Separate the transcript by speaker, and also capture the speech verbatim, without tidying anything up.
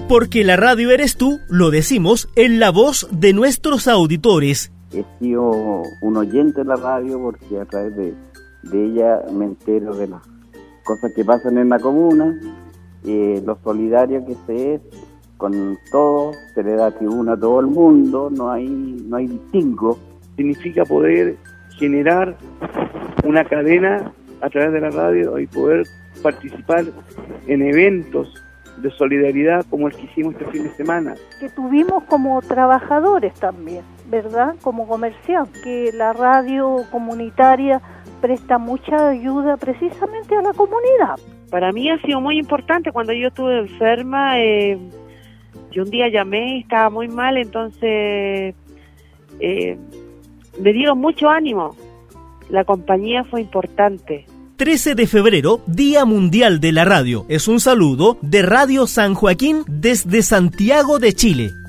Speaker 1: Porque la radio eres tú, lo decimos en la voz de nuestros auditores.
Speaker 2: He sido un oyente de la radio porque a través de, de ella me entero de las cosas que pasan en la comuna, eh, lo solidario que se es con todo, se le da tribuna a todo el mundo, no hay, no hay distingo.
Speaker 3: Significa poder generar una cadena a través de la radio y poder participar en eventos de solidaridad como el que hicimos este fin de semana.
Speaker 4: Que tuvimos como trabajadores también, ¿verdad? Como comerciantes, que la radio comunitaria presta mucha ayuda precisamente a la comunidad.
Speaker 5: Para mí ha sido muy importante. Cuando yo estuve enferma, eh, yo un día llamé, estaba muy mal, entonces eh, me dieron mucho ánimo. La compañía fue importante.
Speaker 1: trece de febrero, Día Mundial de la Radio. Es un saludo de Radio San Joaquín desde Santiago de Chile.